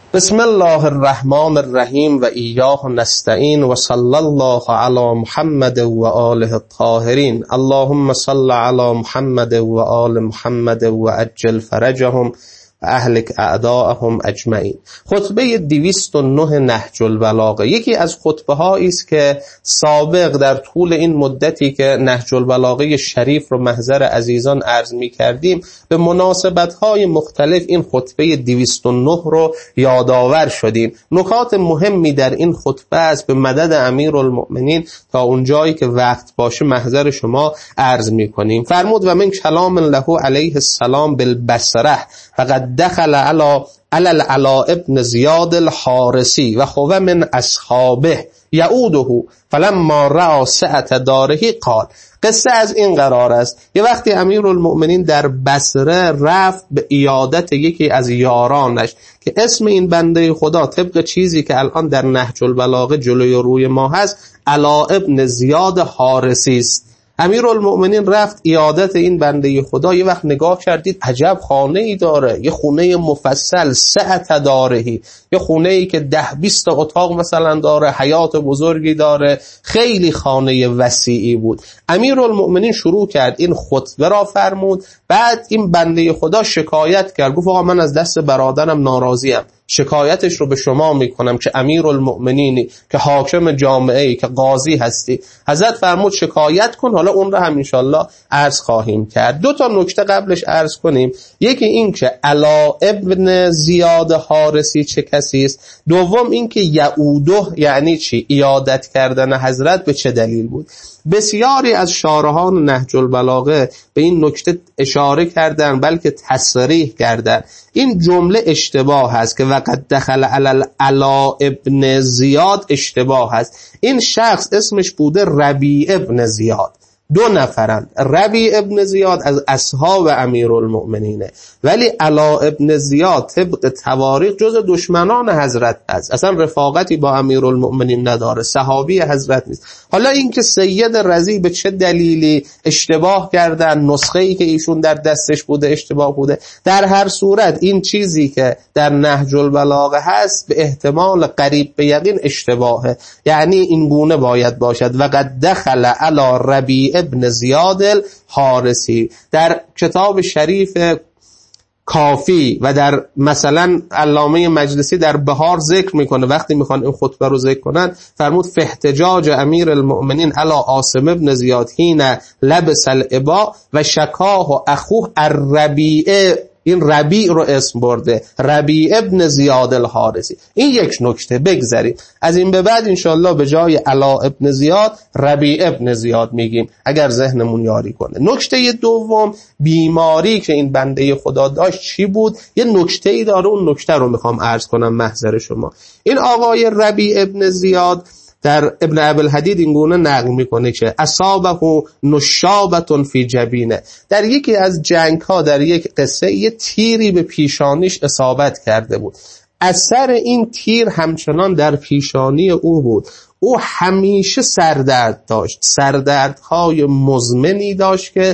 بسم الله الرحمن الرحیم و ایاه نستعین و صلی الله علی محمد و آله الطاهرین. اللهم صل علی محمد و آل محمد و عجل فرجهم و اهلک اعداءهم اجمعین. خطبه 209 نهج البلاغه یکی از خطبه هایی است که سابق در طول این مدتی که نهج البلاغه شریف رو محضر عزیزان عرض می کردیم به مناسبت های مختلف این خطبه 209 رو یادآور شدیم. نکات مهمی در این خطبه است به مدد امیرالمؤمنین تا اونجایی که وقت باشه محضر شما عرض می کنیم. فرمود و من کلام له علیه السلام بالبصره فقد دخل علی العلاء ابن زیاد الحارسی و هو من اصحابه یعوده فلما رأى سعة داره قال. قصه از این قرار است یه وقتی امیرالمؤمنین در بصره رفت به عیادت یکی از یارانش که اسم این بنده خدا طبق چیزی که الان در نهج البلاغه جلوی روی ما هست علاء ابن زیاد حارسی است. امیرالمؤمنین رفت عیادت این بنده خدا، یه وقت نگاه کردید عجب خانه ای داره، یه خونه مفصل، سعة دارهی، یه خونه ای که 10-20 اتاق مثلا داره، حیاط بزرگی داره، خیلی خانه وسیعی بود. امیرالمؤمنین شروع کرد این خطبه را فرمود. بعد این بنده خدا شکایت کرد، گفت آقا من از دست برادرم ناراضیم، شکایتش رو به شما میکنم که امیرالمؤمنینی، که حاکم جامعه‌ای، که قاضی هستی. حضرت فرمود شکایت کن، حالا اون رو هم انشالله عرض خواهیم کرد. 2 نکته قبلش عرض کنیم. یکی این که علاء ابن زیاد حارسی چه کسی است. دوم این که یعوده یعنی چی، عیادت کردن حضرت به چه دلیل بود. بسیاری از شارحان نهج البلاغه به این نکته اشاره کردن بلکه تصریح کردن. این جمله اشتباه است که وقد دخل علی العلاء ابن زیاد اشتباه است. این شخص اسمش بوده ربیع ابن زیاد، 2 نفرند. ربیع ابن زیاد از اصحاب امیرالمؤمنینه، ولی علاء ابن زیاد طبق تواریخ جز دشمنان حضرت است، اصلا رفاقتی با امیرالمؤمنین نداره، صحابی حضرت نیست. حالا اینکه سید رضی به چه دلیلی اشتباه کردن، نسخه‌ای که ایشون در دستش بوده اشتباه بوده، در هر صورت این چیزی که در نهج البلاغه هست به احتمال قریب به یقین اشتباهه، یعنی این گونه باید باشد وقد دخل علی ربیع ابن زیاد الحارسی. در کتاب شریف کافی و در مثلا علامه مجلسی در بهار ذکر میکنه، وقتی میخوان این خطبه رو ذکر کنن فرمود فاحتجاج امیر المؤمنین علی عاصم ابن زیاد حین لبس الابا و شکاه اخوه الربیع. این ربیع رو اسم برده، ربیع ابن زیاد الحارسی. این یک نکته بگذاریم. از این به بعد انشالله به جای علاء ابن زیاد ربیع ابن زیاد میگیم اگر ذهنمون یاری کنه. نکته دوم، بیماری که این بنده خدا داشت چی بود؟ یه نکته‌ای داره، اون نکته رو میخوام عرض کنم محضر شما. این آقای ربیع ابن زیاد در ابن ابوالحدید این گونه نقل میکنه که اصابه نشابه فی جبینه. در یکی از جنگ ها در یک قصه یه تیری به پیشانیش اصابت کرده بود. اثر این تیر همچنان در پیشانی او بود. او همیشه سردرد داشت، سردردهای مزمنی داشت که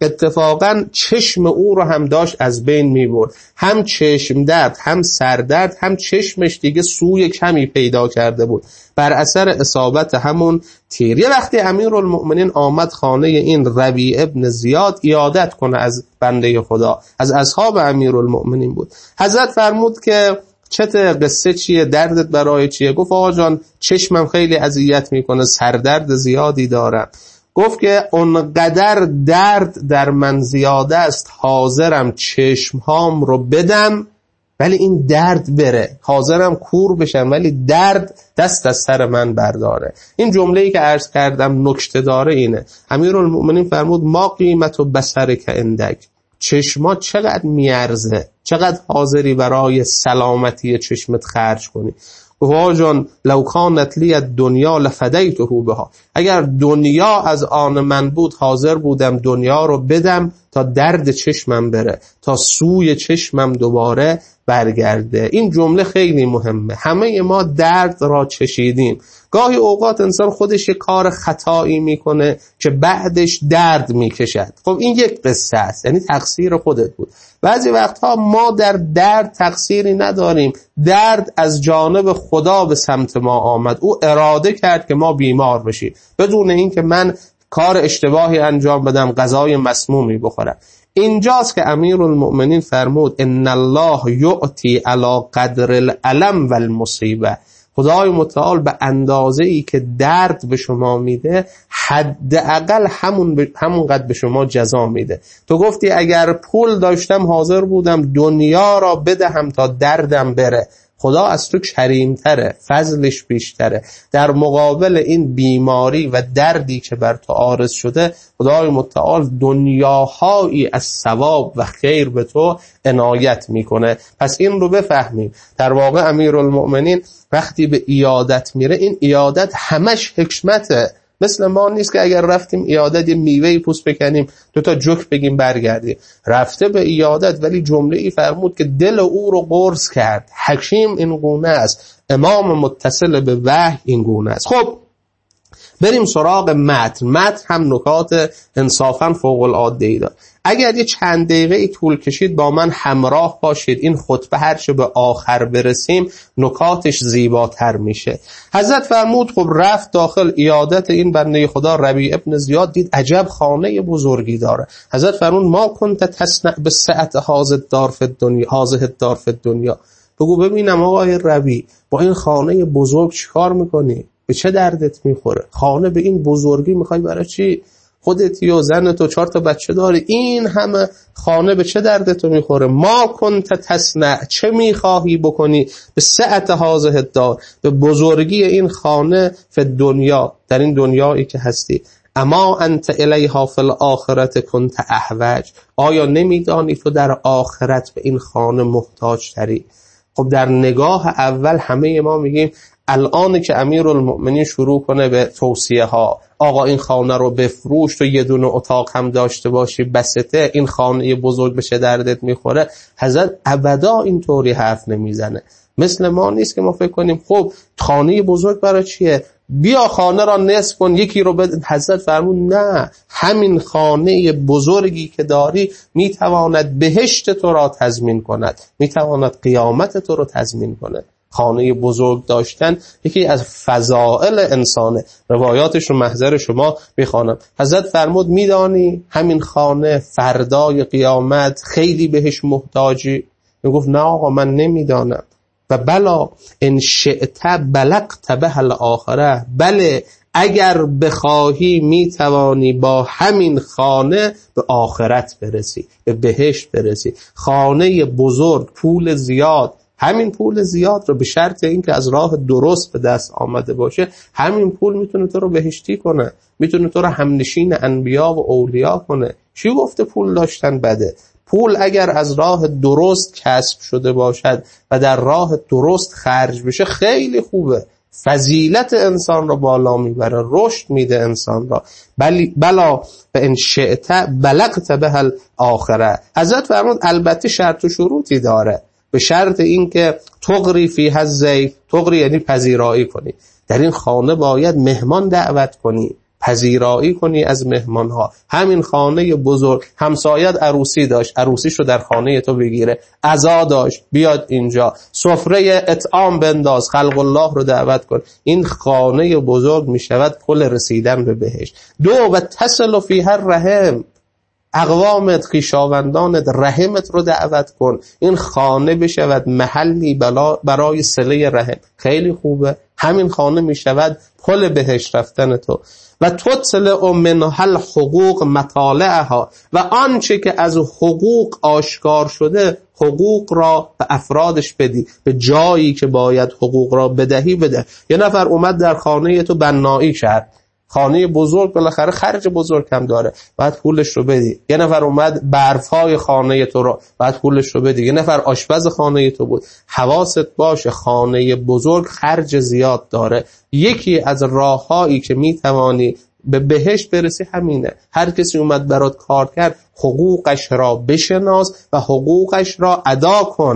اتفاقا چشم او رو هم داشت از بین می برد. هم چشم درد، هم سردرد، هم چشمش دیگه سوی کمی پیدا کرده بود بر اثر اصابت همون تیر. یه وقتی امیرالمؤمنین آمد خانه این ربیع ابن زیاد عیادت کنه از بنده خدا، از اصحاب امیرالمؤمنین بود. حضرت فرمود که چت قصه چیه، دردت برای چیه؟ گفت آقا جان چشمم خیلی اذیت میکنه، سردرد زیادی دارم. گفت که اونقدر درد در من زیاده است حاضرم چشمهام رو بدم ولی این درد بره، حاضرم کور بشم ولی درد دست از سر من برداره. این جمله‌ای که عرض کردم نکته داره اینه. امیرالمؤمنین فرمود ما قیمت و بصرک عندک، چشما چقدر میارزه، چقدر حاضری برای سلامتی چشمت خرج کنی؟ گفت جان لو کانت لی الدنیا لفدیته بها، اگر دنیا از آن من بود حاضر بودم دنیا رو بدم تا درد چشمم بره، تا سوی چشمم دوباره برگرده. این جمله خیلی مهمه. همه ما درد را چشیدیم. گاهی اوقات انسان خودش یک کار خطایی میکنه که بعدش درد میکشد. خب این یک قصه است، یعنی تقصیر خودت بود. بعضی وقتها ما در درد تقصیری نداریم، درد از جانب خدا به سمت ما آمد. او اراده کرد که ما بیمار بشیم بدون اینکه من کار اشتباهی انجام بدم، غذای مسمومی بخورم. اینجاست که امیرالمؤمنین فرمود ان الله یعطی علی قدر الالم والمصیبه. خدای متعال به اندازه‌ای که درد به شما میده حداقل همون قدر به شما جزا میده. تو گفتی اگر پول داشتم حاضر بودم دنیا را بدهم تا دردم بره. خدا از تو کریم‌تره، فضلش بیشتره. در مقابل این بیماری و دردی که بر تو عارض شده، خدای متعال دنیاهایی از ثواب و خیر به تو عنایت میکنه. پس این رو بفهمیم. در واقع امیرالمؤمنین وقتی به عیادت میره، این عیادت همش حکمته. مثل ما نیست که اگر رفتیم عیادت یه میوهی پوست بکنیم 2 تا جوک بگیم برگردیم. رفته به عیادت ولی جمله ای فرمود که دل او رو قرص کرد. حکیم این گونه است، امام متصل به وحی این گونه است. خب بریم سراغ متن. متن هم نکات انصافا فوق العاده داره. اگر یه چند دقیقه طول کشید با من همراه باشید، این خطبه هرچه به آخر برسیم نکاتش زیباتر میشه. حضرت فرمود خب رفت داخل عیادت این بنده خدا ربیع ابن زیاد، دید عجب خانه بزرگی داره. حضرت فرمود ما کنت تصنع به سعت هازه الدار فی الدنیا. بگو ببینم آقای ربیع با این خانه بزرگ چیکار میکنی؟ به چه دردت میخوره؟ خانه به این بزرگی میخوای برای چی؟ خودتی و زنت و 4 تا بچه داری، این همه خانه به چه دردت میخوره؟ ما کنت تصنع، چه میخواهی بکنی؟ به سعت هازه الدار، به بزرگی این خانه فی دنیا، در این دنیایی که هستی. اما انت الیها فی الاخرت کنت احوج، آیا نمیدانی تو در آخرت به این خانه محتاج تری؟ خب در نگاه اول همه ما میگیم الان که امیرالمؤمنین شروع کنه به توصیه ها، آقا این خانه رو بفروش، تو یه دونه اتاق هم داشته باشی بسته، این خانه بزرگ به چه دردت میخوره، حضرت ابدا اینطوری حرف نمیزنه. مثل ما نیست که ما فکر کنیم خب خانه بزرگ برای چیه؟ بیا خانه را نصف کن یکی رو بده. حضرت فرمود نه، همین خانه بزرگی که داری میتواند بهشت تو را تضمین کند، میتواند قیامت تو را تضمین کند. خانه بزرگ داشتن یکی از فضائل انسانه. روایاتش رو محضر شما میخوانم. حضرت فرمود میدانی همین خانه فردای قیامت خیلی بهش محتاجی؟ میگفت نه آقا من نمیدانم. و بلا ان شئت بلغت به الاخره، بله اگر بخواهی میتوانی با همین خانه به آخرت برسی، به بهشت برسی. خانه بزرگ، پول زیاد، همین پول زیاد رو به شرط اینکه از راه درست به دست آمده باشه، همین پول میتونه تو رو بهشتی کنه، میتونه تو رو همنشین انبیا و اولیا کنه. چی گفته پول داشتن بده؟ پول اگر از راه درست کسب شده باشد و در راه درست خرج بشه خیلی خوبه، فضیلت انسان رو بالا میبره، رشد میده انسان را. بلا به ان شئت بلغت به الاخره. حضرت فرمود البته شرط و شروطی داره، به شرط اینکه تغری فیها الضیف، تغری یعنی پذیرایی کنی. در این خانه باید مهمان دعوت کنی، پذیرایی کنی از مهمانها. همین خانه بزرگ، همسایت عروسی داشت، عروسیش رو در خانه تو بگیره، عزا داشت بیاد اینجا، سفره اطعام بنداز، خلق الله رو دعوت کن. این خانه بزرگ می شود پل رسیدن به بهشت. و تصل فیها الرحم، اقوامت، خویشاوندانت، رحمت رو دعوت کن. این خانه بشود محلی برای صله رحم. خیلی خوبه. همین خانه می شود پل بهشت رفتن تو. و تطلع منها الحقوق مطالعها، و آنچه که از حقوق آشکار شده حقوق را به افرادش بدی، به جایی که باید حقوق را بدهی بده. یه نفر اومد در خانه تو بنایی کرد، خانه بزرگ بالاخره خرج بزرگ هم داره، باید پولش رو بدی. یه نفر اومد برفای خانه تو رو، باید پولش رو بدی. یه نفر آشپز خانه تو بود. حواست باشه خانه بزرگ خرج زیاد داره. یکی از راههایی که میتوانی به بهشت برسی همینه. هر کسی اومد برات کار کرد حقوقش را بشناس و حقوقش را ادا کن.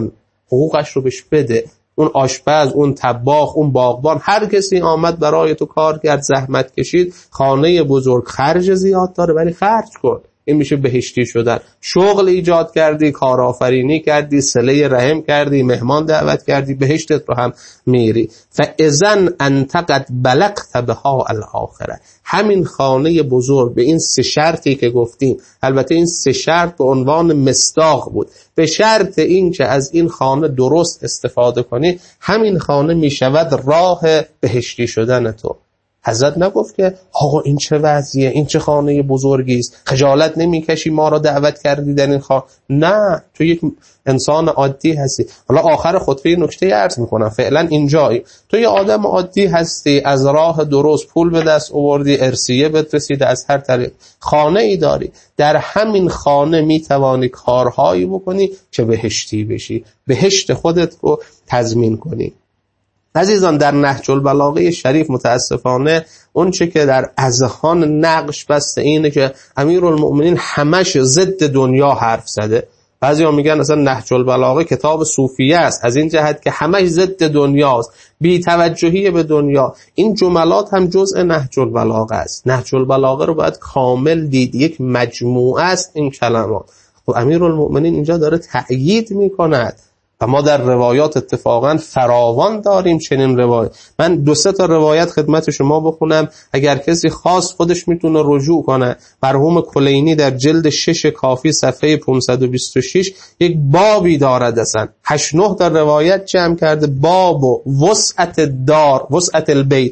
حقوقش رو بهش بده. اون آشپز، اون طباخ، اون باغبان، هر کسی آمد برای تو کار کرد، زحمت کشید، خانه بزرگ خرج زیاد داره ولی خرج کن. این میشه بهشتی شدن. شغل ایجاد کردی، کارآفرینی کردی، صله رحم کردی، مهمان دعوت کردی، بهشتت رو هم میری. فاذن انت قد بلغت بها الاخره. همین خانه بزرگ به این 3 شرطی که گفتیم، البته این 3 شرط به عنوان مصداق بود، به شرط این که از این خانه درست استفاده کنی، همین خانه میشود راه بهشتی شدن تو. حضرت نگفت که آقا این چه وضعیه، این چه خانه بزرگی است، خجالت نمیکشی ما را دعوت کردی در این خانه؟ نه، تو یک انسان عادی هستی. حالا آخر خطبه نکته عرض میکنم، فعلا اینجایی تو یه آدم عادی هستی، از راه درست پول به دست آوردی، ارثیه بهت رسیده، از هر طریق خانه ای داری، در همین خانه میتوانی کارهایی بکنی که بهشتی بشی، بهشت خودت رو تضمین کنی. عزیزان، در نهج البلاغه شریف متاسفانه اون چه که در اذهان نقش بسته اینه که امیرالمؤمنین همش ضد دنیا حرف زده. بعضیا میگن اصلا نهج البلاغه کتاب صوفیه است، از این جهت که همش ضد دنیاست، بی توجهی به دنیا. این جملات هم جزء نهج البلاغه است. نهج البلاغه رو باید کامل دید، یک مجموعه است این کلمات. و امیرالمؤمنین اینجا داره تأیید میکند و ما در روایات اتفاقا فراوان داریم چنین روایت. من 2-3 تا روایت خدمت شما بخونم، اگر کسی خواست خودش میتونه رجوع کنه. مرحوم کلینی در جلد 6 کافی صفحه 526 یک بابی دارد، اصلا 8-9 تا روایت جمع کرده. باب و وسعت دار، وسعت البیت،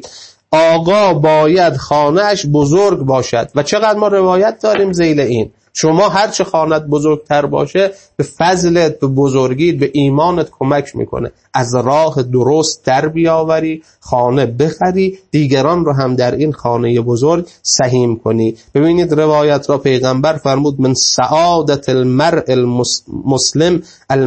آقا باید خانهش بزرگ باشد. و چقدر ما روایت داریم ذیل این. شما هر چه خانت بزرگتر باشه به فضلت، به بزرگیت، به ایمانت کمک میکنه. از راه درست در بیاوری، خانه بخری، دیگران رو هم در این خانه بزرگ سهیم کنی. ببینید روایت را پیغمبر فرمود من سعادت المرء المسلم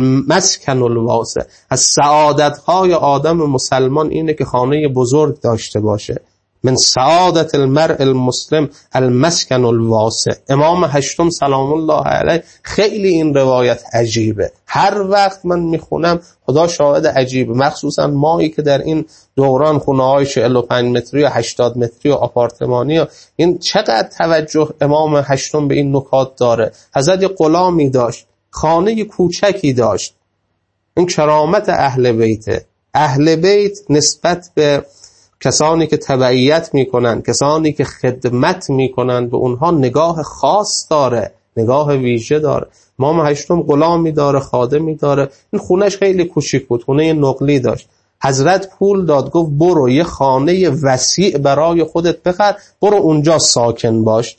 المسکن الواسع. از سعادت های آدم مسلمان اینه که خانه بزرگ داشته باشه. من سعادت المرء المسلم المسکن الواسع. امام هشتم سلام الله علیه خیلی این روایت عجیبه، هر وقت من میخونم خدا شاهد عجیبه، مخصوصا مایی که در این دوران خونه‌های 45 متری و 80 متری و آپارتمانی، این چقدر توجه امام هشتم به این نکات داره. حضرت غلامی داشت، خانه کوچکی داشت. این کرامت اهل بیته. اهل بیت نسبت به کسانی که تبعیت میکنن، کسانی که خدمت میکنن، به اونها نگاه خاص داره، نگاه ویژه داره. امام هشتم غلامی داره، خادمی داره. این خونش خیلی کوچیک بود، خونه نقلی داشت. حضرت پول داد، گفت برو یه خانه وسیع برای خودت بخر، برو اونجا ساکن باش.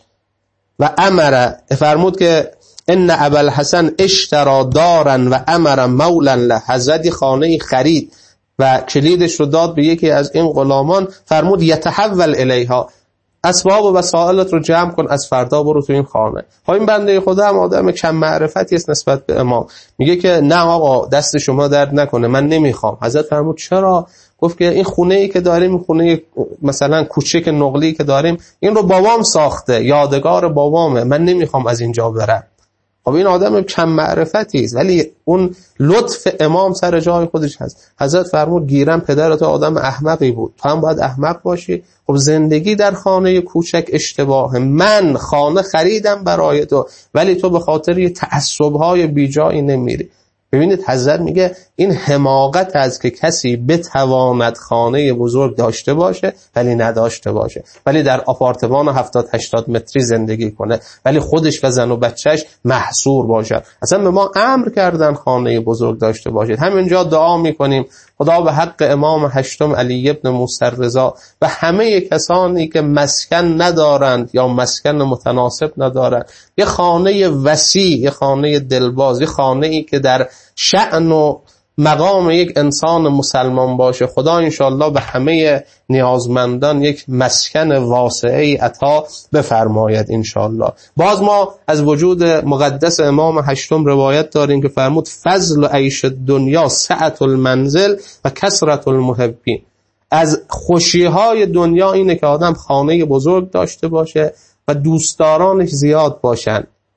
و امر، فرمود که ان ابوالحسن اشترى دارا و امر مولا له. حضرت خانه خرید و کلیدش رو داد به یکی از این غلامان، فرمود یتحول الیها، اسباب و وسایلت رو جمع کن، از فردا برو تو این خانه. این بنده خدا هم آدم کم معرفتی است نسبت به امام. میگه که نه آقا دست شما درد نکنه، من نمیخوام. حضرت فرمود چرا؟ گفت که این خونه ای که داریم، خونه مثلا کوچک نقلی که داریم، این رو بابام ساخته، یادگار بابامه، من نمیخوام از اینجا برم. خب این آدم کم معرفتی است، ولی اون لطف امام سر جای خودش هست. حضرت فرمود گیرم پدرت آدم احمقی بود، تو هم باید احمق باشی. خب زندگی در خانه کوچک اشتباهه. من خانه خریدم برای تو، ولی تو به خاطر یه تعصب‌های بیجایی نمیری. ببینید حضرت میگه این حماقت است که کسی بتواند خانه بزرگ داشته باشه ولی نداشته باشه، ولی در آپارتمان 70-80 متری زندگی کنه، ولی خودش و زن و بچهش محصور باشه. اصلا به ما امر کردن خانه بزرگ داشته باشید. همینجا دعا میکنیم خدا به حق امام هشتم علی ابن موسی رضا و همه کسانی که مسکن ندارند یا مسکن متناسب ندارند، یه خانه وسیع، یه خانه دلباز، یه خانه ای که در شأن و مقام یک انسان مسلمان باشه. خدا انشاءالله به همه نیازمندان یک مسکن واسعی عطا بفرماید انشاءالله. باز ما از وجود مقدس امام هشتم روایت داریم که فرمود فضل عیش دنیا سعت المنزل و کثرت المحبین. از خوشیهای دنیا اینه که آدم خانه بزرگ داشته باشه و دوستدارانش زیاد باشن.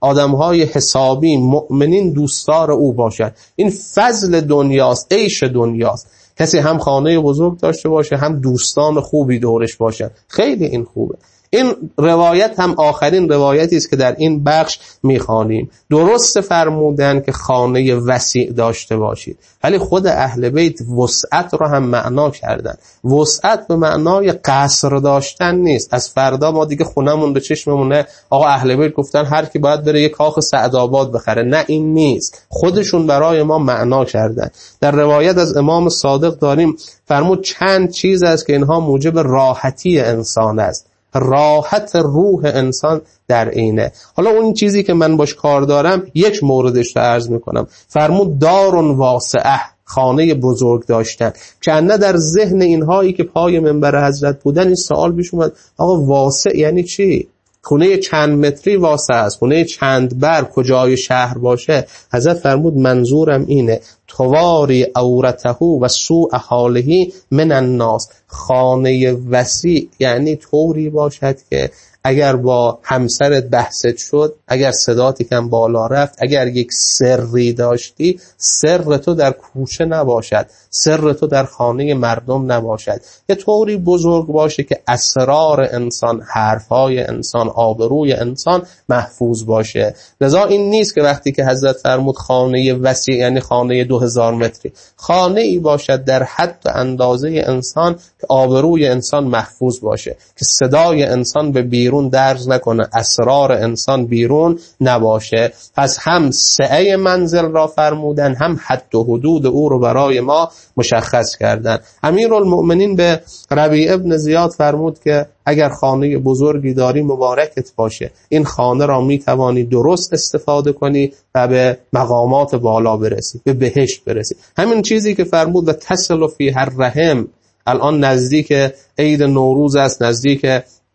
آدمهای حسابی مؤمنین دوستدار او باشد. این فضل دنیاست، عیش دنیاست. کسی هم خانه بزرگ داشته باشه، هم دوستان خوبی دورش باشن، خیلی این خوبه. این روایت هم آخرین روایتی است که در این بخش میخوانیم. درست فرمودن که خانه وسیع داشته باشید، ولی خود اهل بیت وسعت رو هم معنا کردن. وسعت به معنای قصر داشتن نیست. از فردا ما دیگه خونمون به چشممونه آقا اهل بیت گفتن هر کی باید بره یک کاخ سعدآباد بخره. نه، این نیست. خودشون برای ما معنا کردن. در روایت از امام صادق داریم فرمود چند چیز است که اینها موجب راحتی انسان است. راحت روح انسان در اینه. حالا اون چیزی که من باش کار دارم یک موردش رو عرض میکنم. فرمود دار واسعه، خانه بزرگ داشتن. که نه در ذهن اینهایی که پای منبر حضرت بودن این سوال پیش اومد آقا واسع یعنی چی؟ خونه چند متری واسع است، خونه چند بر کجای شهر باشه؟ حضرت فرمود منظورم اینه تواری عورته و سوء حاله من الناس. خانه وسیع یعنی طوری باشد که اگر با همسرت بحثت شد، اگر صدات کم بالا رفت، اگر یک سری داشتی، سر تو در کوچه نباشد، سر تو در خانه مردم نباشد. یه طوری بزرگ باشه که اسرار انسان، حرفهای انسان، آبروی انسان محفوظ باشه. لذا این نیست که وقتی که حضرت فرمود خانه وسیع یعنی خانه 2000 متری، خانه ای باشد در حد و اندازه انسان که آبروی انسان محفوظ باشه، که صدای انسان به بیرون درز نکنه، اسرار انسان بیرون نباشه. پس هم سعه منزل را فرمودن، هم حد و حدود او رو برای ما مشخص کردن. امیرالمؤمنین به ربیع ابن زیاد فرمود که اگر خانه بزرگی داری مبارکت باشه، این خانه را میتوانی درست استفاده کنی و به مقامات بالا برسی، به بهشت برسی. همین چیزی که فرمود و تصل فیها الرحم. الان نزدیک عید نوروز است، نزدیک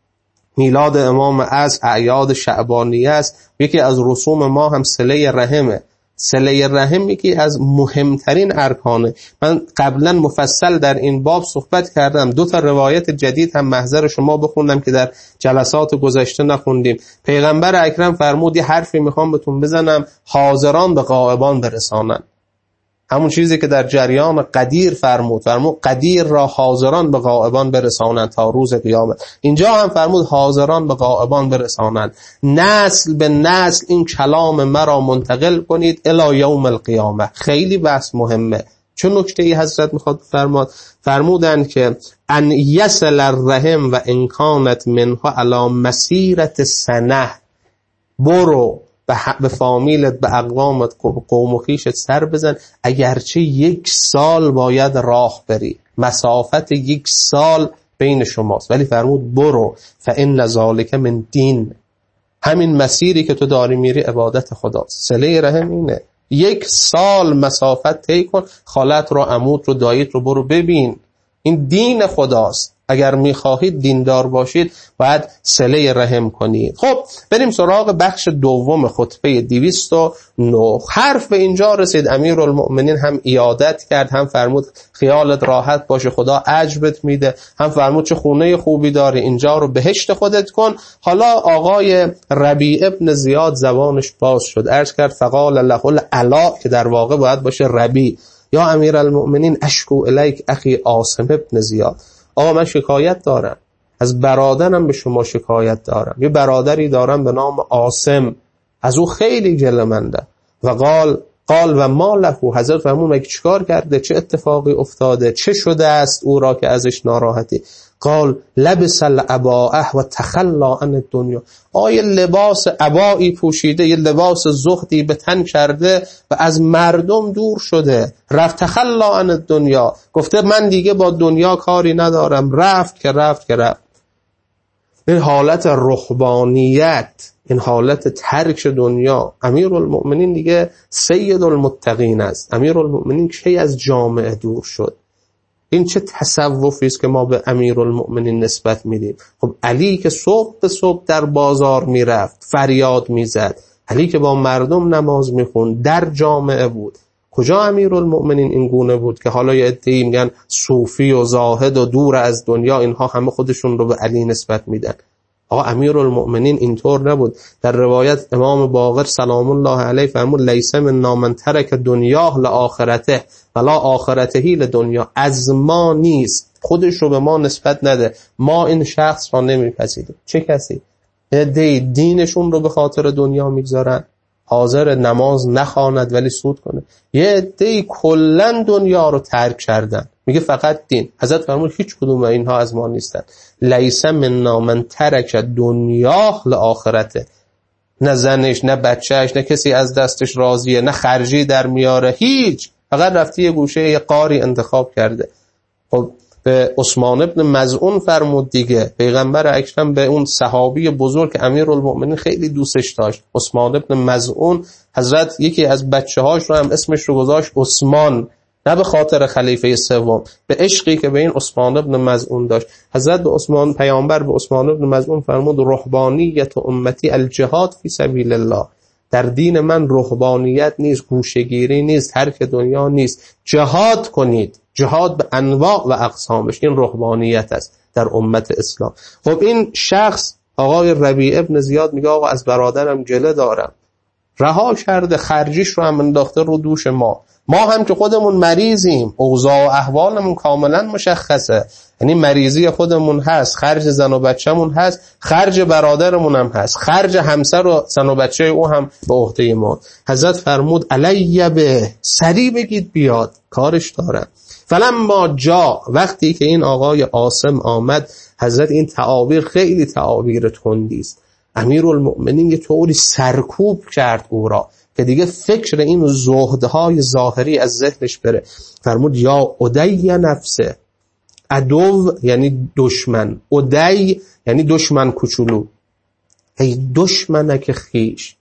میلاد امام عصر، اعیاد شعبانیه است. یکی از رسوم ما هم صله رحمه. صله رحم یکی از مهمترین ارکانه. من قبلا مفصل در این باب صحبت کردم. 2 روایت جدید هم محضر شما بخوندم که در جلسات گذشته نخوندیم. پیغمبر اکرم فرمود یه حرفی میخوام بهتون بزنم، حاضران به غائبان برسانن. همون چیزی که در جریان قدیر فرمود قدیر را حاضران به غائبان برسانند تا روز قیامت. اینجا هم فرمود حاضران به غائبان برسانند. نسل به نسل این کلام مرا منتقل کنید الی یوم القیامه. خیلی بحث مهمه. چون نکته ای حضرت میخواد فرمودند که ان یصل الرحم و ان کانت منها علی مسیرت سنه. برو به فامیلت، به اقوامت، قوم و خویشت سر بزن، اگرچه 1 سال باید راه بری، مسافت 1 سال بین شماست، ولی فرمود برو، فإن ذلک من دین. همین مسیری که تو داری میری عبادت خداست. صله رحم اینه. 1 سال مسافت طی کن، خالت رو، عموت رو، داییت رو برو ببین. این دین خداست. اگر میخواهید دیندار باشید باید صله رحم کنید. خب بریم سراغ بخش دوم خطبه 209. حرف به اینجا رسید، امیرالمؤمنین هم ایادت کرد، هم فرمود خیالت راحت باشه خدا اجرت میده، هم فرمود چه خونه خوبی داری، اینجا رو بهشت خودت کن. حالا آقای ربیع ابن زیاد زبانش باز شد، عرض کرد فقال له العلا، که در واقع باید باشه ربیع، یا امیرالمؤمنین اشکو الیک اخی عاصم ابن زیاد. آقا من شکایت دارم، از برادرم به شما شکایت دارم. یه برادری دارم به نام عاصم، از او خیلی گله‌مندم. و قال و ما له. حضرت فرمود مگه چیکار کرده، چه اتفاقی افتاده، چه شده است او را که ازش ناراحتی؟ قال لبس العباءه و تخلا عن الدنیا. آیا لباس عبایی پوشیده، یه لباس زهدی به تن کرده و از مردم دور شده، رفت تخلا عن الدنیا، گفته من دیگه با دنیا کاری ندارم، رفت که رفت. این حالت رهبانیت، این حالت ترک دنیا. امیرالمؤمنین دیگه سید المتقین است. امیرالمؤمنین کی از جامعه دور شد؟ این چه تصوفی است که ما به امیرالمؤمنین نسبت میدیم؟ خب علی که صبح به صبح در بازار میرفت، فریاد میزد، علی که با مردم نماز میخوند، در جامعه بود. کجا امیرالمؤمنین این گونه بود که حالا یه عده‌ای میگن صوفی و زاهد و دور از دنیا، اینها همه خودشون رو به علی نسبت میدن؟ آقا امیرالمؤمنین اینطور نبود. در روایت امام باقر سلام الله علیه فرمود لیس منا من ترک دنیاه لآخرته ولا آخرته لدنیا. از ما نیست، خودش رو به ما نسبت نده، ما این شخص را نمیپذیریم. چه کسی؟ دینشون رو به خاطر دنیا میگذارن، حاضر نماز نخواند ولی سود کنه. یه عده‌ای کلا دنیا رو ترک کردن، میگه فقط دین. حضرت فرمود هیچ کدوم اینها از ما نیستن. لیس منا من ترک دنیا لآخرته. نه زنش، نه بچهش، نه کسی از دستش راضیه، نه خرجی در میاره، هیچ. فقط رفتی یه گوشه یه قاری انتخاب کرده. خب به عثمان ابن مظعون فرمود دیگه. پیغمبر اکرم به اون صحابی بزرگ که امیرالمؤمنین خیلی دوستش داشت، عثمان ابن مظعون، حضرت یکی از بچه‌هاش رو هم اسمش رو گذاشت عثمان، نه به خاطر خلیفه سوم، به عشقی که به این عثمان ابن مظعون داشت. حضرت به عثمان، پیامبر به عثمان ابن مظعون فرمود رهبانیت امتی الجهاد فی سبیل الله. در دین من رهبانیت نیست، گوشه‌گیری نیست، ترک دنیا نیست، جهاد کنید. جهاد به انواع و اقسامش، این رهبانیت است در امت اسلام. خب این شخص آقای ربیع ابن زیاد میگه آقا از برادرم گله دارم، رها کرده، خرجیش رو هم انداخته رو دوش ما هم که خودمون مریضیم، اوضاع و احوالمون کاملا مشخصه، یعنی مریضی خودمون هست، خرج زن و بچه‌مون هست، خرج برادرمون هم هست، خرج همسر و زن و بچه او هم به عهده ما. حضرت فرمود علیه به، سریع بگید بیاد، کارش دارم. فلما جا، وقتی که این آقای عاصم آمد، حضرت این تعابیر خیلی تعابیر تندی است. امیرالمؤمنین یه طوری سرکوب کرد او را که دیگه فکر این زهدهای ظاهری از ذهنش بره. فرمود یا ادی نفسه، عدو یعنی دشمن، ادی یعنی دشمن کوچولو، ای دشمنک خیش،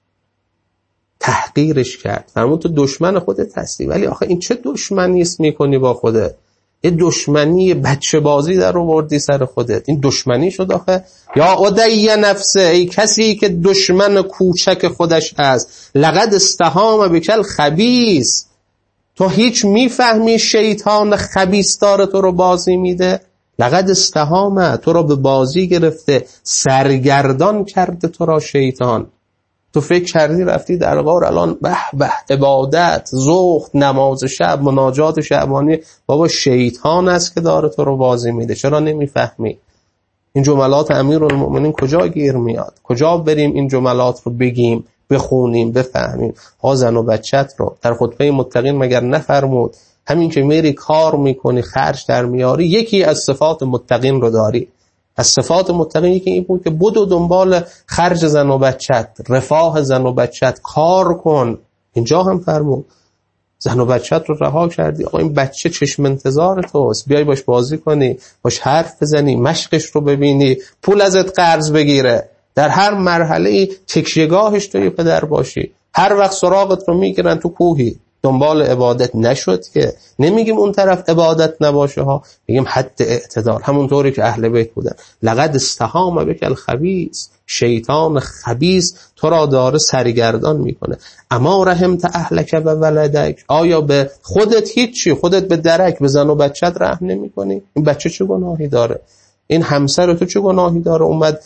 تحقیرش کرد. فرمود تو دشمن خودت هستی، ولی آخه این چه دشمنی است میکنی با خودت؟ یه دشمنی بچه بازی در آوردی سر خودت، این دشمنی شد آخه. یا ادی نفسه، ای کسی که دشمن کوچک خودش هست، لقد استهام بکل خبیث، تو هیچ میفهمی شیطان خبیث داره تو رو بازی میده؟ لقد استهام، تو رو به بازی گرفته، سرگردان کرده تو را شیطان. تو فکر کردی رفتی در غار الان به به عبادت، زهد، نماز شب، مناجات شعبانی، بابا شیطان است که داره تو رو بازی میده. چرا نمیفهمی؟ این جملات امیرالمؤمنین کجا گیر میاد؟ کجا بریم این جملات رو بگیم، بخونیم، بفهمیم؟ زن و بچت رو در خطبه متقین مگر نفرمود همین که میری کار میکنی، خرج در میاری، یکی از صفات متقین رو داری؟ از صفات متقین یکی این بود که بدو دنبال خرج زن و بچت، رفاه زن و بچت، کار کن. اینجا هم فرمود زن و بچت رو رها کردی، آقا این بچه چشم انتظار توست، بیای باش بازی کنی، باش حرف بزنی، مشقش رو ببینی، پول ازت قرض بگیره، در هر مرحله تکیه‌گاهش توی پدر باشی. هر وقت سراغت رو میگیرن تو کوهی، دنبال عبادت نشد که. نمیگیم اون طرف عبادت نباشه ها، میگیم حد اعتدال، همونطوری که اهل بیت بودن. لقد استهام بکل خبیث، شیطان خبیث تو را داره سرگردان میکنه. اما رحمت اهلک و ولدک، آیا به خودت هیچی، خودت به درک، به زن و بچت رحم نمیکنی؟ این بچه چه گناهی داره؟ این همسر تو چه گناهی داره اومد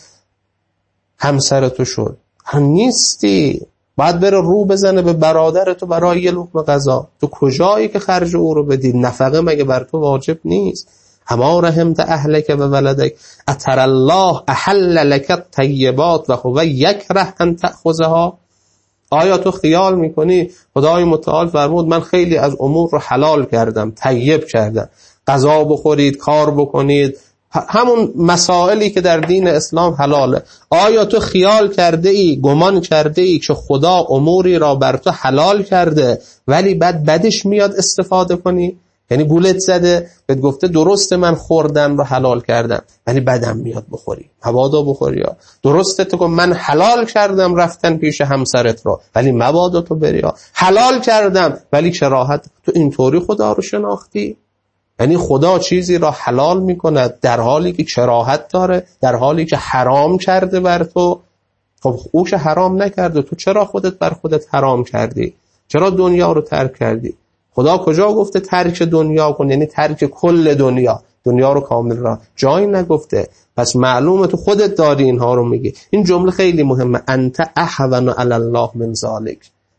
همسر تو شد؟ نیستی. بعد بره رو بزنه به برادر تو برای یه لقمه غذا. تو کجایی که خرج او رو بدی؟ نفقه مگه بر تو واجب نیست؟ اما رحمت اهلک و ولدک اتر الله احل لک الطیبات و هو یکره ان تأخذها. آیا تو خیال میکنی خدای متعال فرمود من خیلی از امور رو حلال کردم، طیب کردم، غذا بخورید، کار بکنید، همون مسائلی که در دین اسلام حلاله. آیا تو خیال کرده ای، گمان کرده ای که خدا اموری را بر تو حلال کرده ولی بعد بدش میاد استفاده کنی؟ یعنی گولت زده، بهت گفته درسته من خوردن رو حلال کردم ولی بدم میاد بخوری، مبادا بخوری. یا درسته تو من حلال کردم رفتن پیش همسرت رو ولی مبادا تو بری. حلال کردم ولی کراهت. تو اینطوری خدا رو شناختی؟ یعنی خدا چیزی را حلال میکند در حالی که کراهت داره، در حالی که حرام کرده بر تو. خب او که حرام نکرده، تو چرا خودت بر خودت حرام کردی؟ چرا دنیا رو ترک کردی؟ خدا کجا گفته ترک دنیا کن؟ یعنی ترک کل دنیا. دنیا رو کامل را جایی نگفته. پس معلومه تو خودت داری اینها رو میگی. این جمله خیلی مهمه، انت اهون علی الله من ذالک.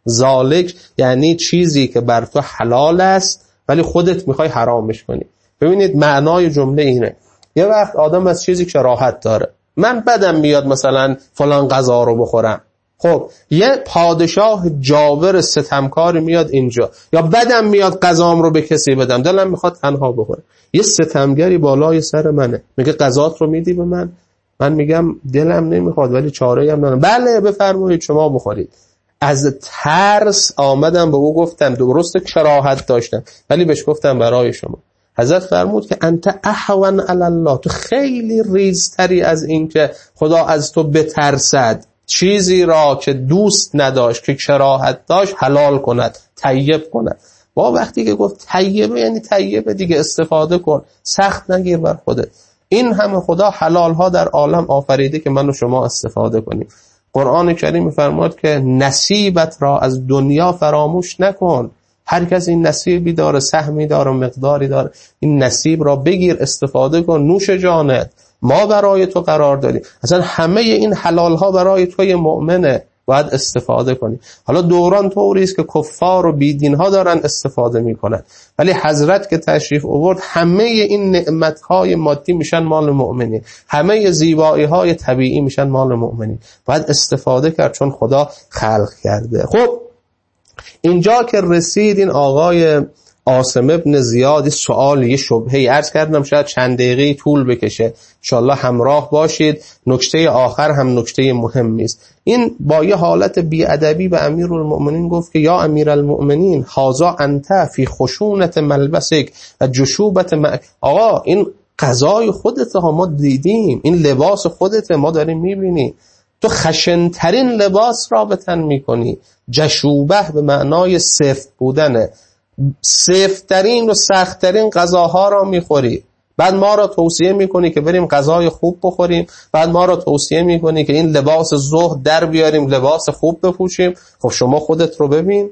ذالک یعنی چیزی که بر تو حلال است ولی خودت میخوای حرامش کنی. ببینید معنای جمله اینه، یه وقت آدم از چیزی که راحت داره، من بدم میاد مثلا فلان غذا رو بخورم، خب یه پادشاه جابر ستمکاری میاد اینجا، یا بدم میاد غذام رو به کسی بدم، دلم میخواد تنها بخوره، یه ستمگری بالای سر منه میگه غذات رو میدی به من، من میگم دلم نمیخواد ولی چاره‌ای هم ندارم، بله بفرمایید شما بخورید. از ترس آمدم به او گفتم، درسته کراهت داشتم ولی بهش گفتم برای شما. حضرت فرمود که انت اهون علی الله، تو خیلی ریزتری از این که خدا از تو بترسد چیزی را که دوست نداشت که کراهت داشت حلال کند، طیب کند. با وقتی که گفت طیبه یعنی طیبه دیگه، استفاده کن، سخت نگیر بر خودت. این همه خدا حلال ها در عالم آفریده که من و شما استفاده کنیم. قرآن کریم می‌فرماید که نصیبت را از دنیا فراموش نکن. هر کس این نصیبی داره، سهمی داره، مقداری داره، این نصیب را بگیر، استفاده کن، نوش جانت، ما برای تو قرار داریم. اصلا همه این حلال ها برای توی مؤمنه، باید استفاده کنی. حالا دوران طوری است که کفار و بیدین ها دارن استفاده میکنن، ولی حضرت که تشریف آورد همه این نعمت های مادی میشن مال مؤمنین، همه زیبایی های طبیعی میشن مال مؤمنین، باید استفاده کرد چون خدا خلق کرده. خب اینجا که رسید این آقای عاصم ابن زیاد سوال، یه شبهه عرض کردم شاید چند دقیقه طول بکشه، انشالله همراه باشید. نکته آخر هم نکته مهمی است. این با یه حالت بی‌ادبی به امیرالمؤمنین گفت که یا امیرالمؤمنین هذا انت فی خشونت ملبسک و جشوبت آقا این غذای خودت ها، ما دیدیم، این لباس خودت ما داریم میبینیم، تو خشنترین لباس را به تن میکنی. جشوبه به معنای سفت بودنه، سفت‌ترین و سخت‌ترین غذاها را میخوری، بعد ما را توصیه میکنی که بریم غذای خوب بخوریم، بعد ما را توصیه میکنی که این لباس زهد در بیاریم، لباس خوب بپوشیم. خب شما خودت رو ببین،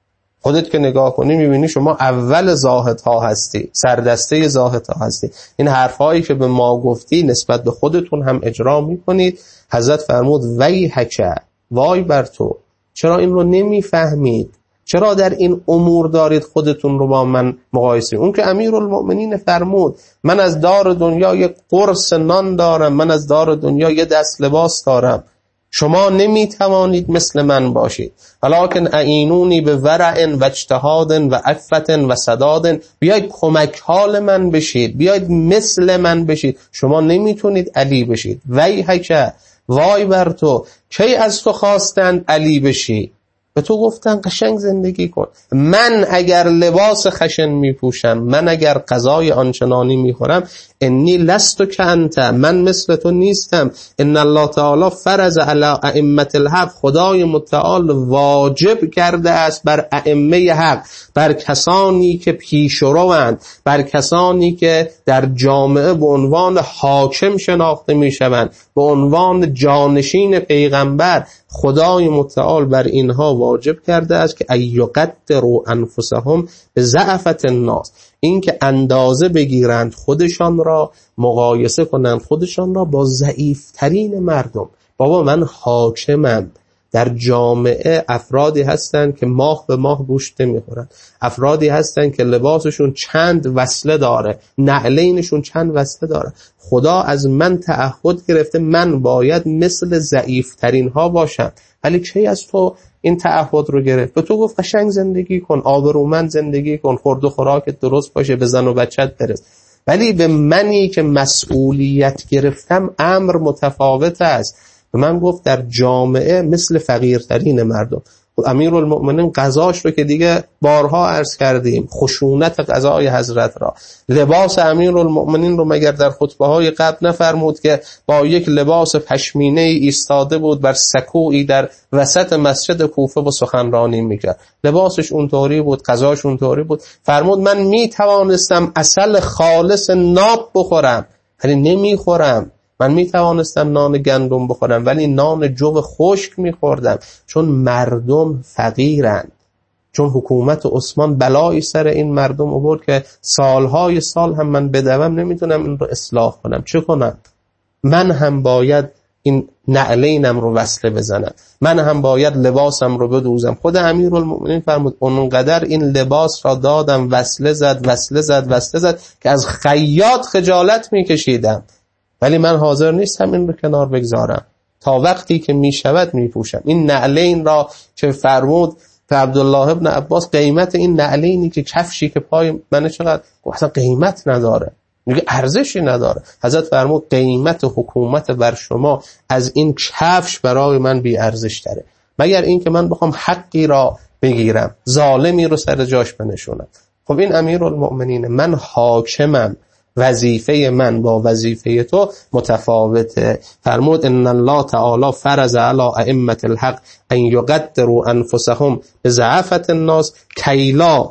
خودت که نگاه کنی میبینی شما اول زاهدها هستی، سردسته زاهدها هستی. این حرفایی که به ما گفتی نسبت به خودتون هم اجرا میکنید. حضرت فرمود ویحک، وای بر تو، چرا این رو نمیفهمید؟ چرا در این امور دارید خودتون رو با من مقایسه؟ اون که امیرالمؤمنین فرمود من از دار دنیا یک قرص نان دارم، من از دار دنیا یک دست لباس دارم، شما نمیتوانید مثل من باشید. ولکن اعینونی به ورع و اجتهاد و عفت و سداد، بیاید کمک حال من بشید، بیاید مثل من بشید، شما نمیتونید علی بشید. ویحک، وای بر تو، کی از تو خواستند علی بشی؟ به تو گفتن قشنگ زندگی کن. من اگر لباس خشن میپوشم، من اگر غذای آنچنانی میخورم، انی لست کانت، من مثل تو نیستم. ان الله تعالی فرض علی ائمه الحق، خدای متعال واجب کرده است بر ائمه حق، بر کسانی که پیشروند، بر کسانی که در جامعه به عنوان حاکم شناخته میشوند، به عنوان جانشین پیغمبر، خدای متعال بر اینها واجب کرده است که ایقدروا انفسهم بضعفة الناس، این که اندازه بگیرند خودشان را، مقایسه کنند خودشان را با ضعیفترین مردم. بابا من حاکمم، در جامعه افرادی هستند که ماه به ماه گوشت نمیخورن، افرادی هستند که لباسشون چند وصله داره، نعلینشون چند وصله داره. خدا از من تعهد گرفته من باید مثل ضعیفترین ها باشم، ولی کی از تو این تعهد رو گرفت؟ به تو گفت قشنگ زندگی کن، آبرومند زندگی کن، خورد و خوراکت درست باشه، به زن و بچت برس. ولی به منی که مسئولیت گرفتم امر متفاوت است. به من گفت در جامعه مثل فقیرترین مردم. امیرالمؤمنین قضاش رو که دیگه بارها عرض کردیم، خشونت قضای حضرت را، لباس امیرالمؤمنین رو مگر در خطبه های قبل نفرمود که با یک لباس پشمینه ایستاده بود بر سکویی در وسط مسجد کوفه و سخنرانی میکرد؟ لباسش اونطوری بود، قضاش اونطوری بود. فرمود من میتوانستم عسل خالص ناب بخورم ولی نمیخورم، من میتوانستم نان گندم بخورم ولی نان جو خشک میخوردم، چون مردم فقیرند. چون حکومت عثمان بلایی سر این مردم آورد که سالهای سال هم من بدوم نمیتونم این رو اصلاح کنم. چه کنم؟ من هم باید این نعلینم رو وصله بزنم، من هم باید لباسم رو بدوزم. خود امیرالمؤمنین فرمود اونقدر این لباس را دادم وصله زد که از خیاط خجالت میکشیدم، ولی من حاضر نیستم این رو کنار بگذارم، تا وقتی که میشود میپوشم. این نعلین را که فرمود عبدالله ابن عباس، قیمت این نعلینی که کفشی که پای من چقدر، اصلا قیمت نداره، میگه ارزشی نداره. حضرت فرمود قیمت حکومت بر شما از این کفش برای من بی ارزش تره، مگر این که من بخوام حقی را بگیرم، ظالمی رو سر جاش بنشونم. خب این امیرالمؤمنین، من حاکمم، وظیفه من با وظیفه تو متفاوته. فرمود ان الله تعالی فرض علی ائمه الحق ان یقدروا انفسهم بضعفة الناس کی لا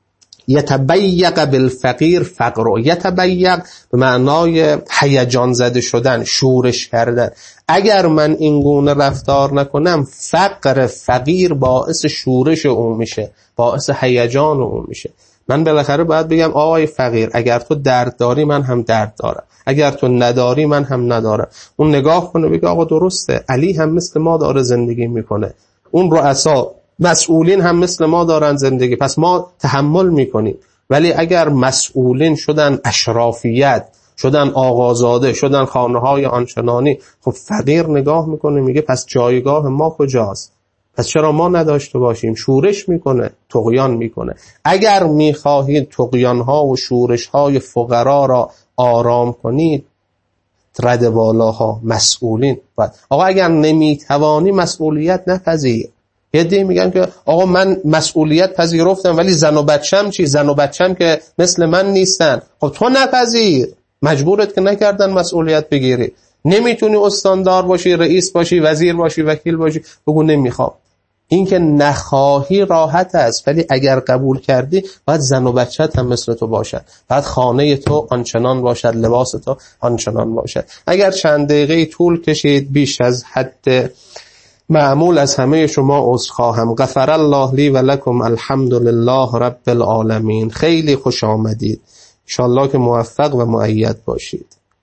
یتبیق بالفقیر فقر. یتبیق به معنای هیجان زده شدن، شورش کردن. اگر من این گونه رفتار نکنم، فقر فقیر باعث شورش اون میشه، باعث هیجان اون میشه. من بالاخره باید بگم آقای فقیر، اگر تو درد داری من هم درد دارم، اگر تو نداری من هم ندارم. اون نگاه کنه بگه آقا درسته، علی هم مثل ما داره زندگی میکنه، اون رؤسا مسئولین هم مثل ما دارن زندگی، پس ما تحمل میکنیم. ولی اگر مسئولین شدن اشرافیت، شدن آقازاده، شدن خانه‌های آنچنانی، خب فقیر نگاه میکنه میگه پس جایگاه ما کجاست؟ پس چرا ما نداشته باشیم؟ شورش میکنه، طغیان میکنه. اگر میخواهید طغیان‌ها و شورش‌های فقرا را آرام کنید، رد بالاها مسئولین باید. آقا اگر نمیتوانی مسئولیت نپذیر. یه دی میگن که آقا من مسئولیت پذیرفتم ولی زن و بچم چی؟ زن و بچم که مثل من نیستن. خب تو نپذیر، مجبورت که نکردن مسئولیت بگیری. نمیتونی استاندار باشی، رئیس باشی، وزیر باشی، وکیل باشی، بگو نمیخوام. این که نخواهی راحت است، ولی اگر قبول کردی باید زن و بچت هم مثل تو باشد، باید خانه تو آنچنان باشد، لباس تو آنچنان باشد. اگر چند دقیقه طول کشید بیش از حد معمول، از همه شما عذرخواهم. غفر الله لی و لکم، الحمدلله رب العالمین. خیلی خوش آمدید، انشاءالله که موفق و مؤید باشید.